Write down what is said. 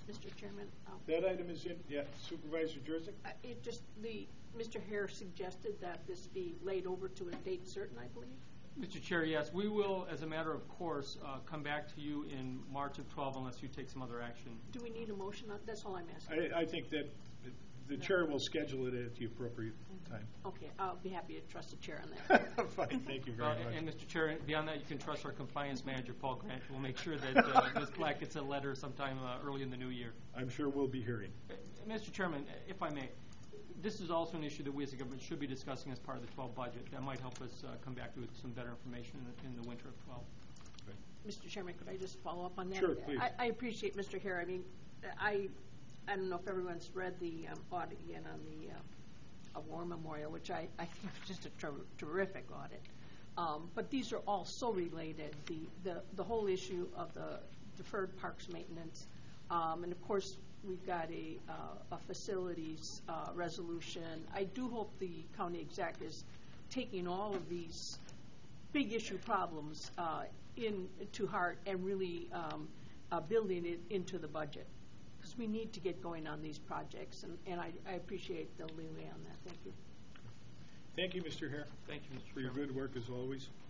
Mr. Chairman. That item is in, yeah, Supervisor Jurassic? Mr. Hare suggested that this be laid over to a date certain, I believe. Mr. Chair, yes, we will, as a matter of course, come back to you in March of 12 unless you take some other action. Do we need a motion? That's all I'm asking. I think that the chair will schedule it at the appropriate time. Okay, I'll be happy to trust the chair on that. Fine, thank you very much. And Mr. Chair, beyond that, you can trust our compliance manager, Paul Grant. We'll make sure that Ms. Black gets a letter sometime early in the new year. I'm sure we'll be hearing. Mr. Chairman, if I may, this is also an issue that we as a government should be discussing as part of the 12 budget. That might help us come back with some better information in the winter of 12. Mr. Chairman, could I just follow up on that? Sure, please. I appreciate Mr. Hare. I mean, I don't know if everyone's read the audit yet on the War Memorial, which I think was just a terrific audit. But these are all so related. The whole issue of the deferred parks maintenance, and of course we've got a facilities resolution. I do hope the county exec is taking all of these big issue problems to heart and really building it into the budget, because we need to get going on these projects, and I appreciate the leeway on that. Thank you. Thank you, Mr. Hare. Thank you, Mr. For your good work as always.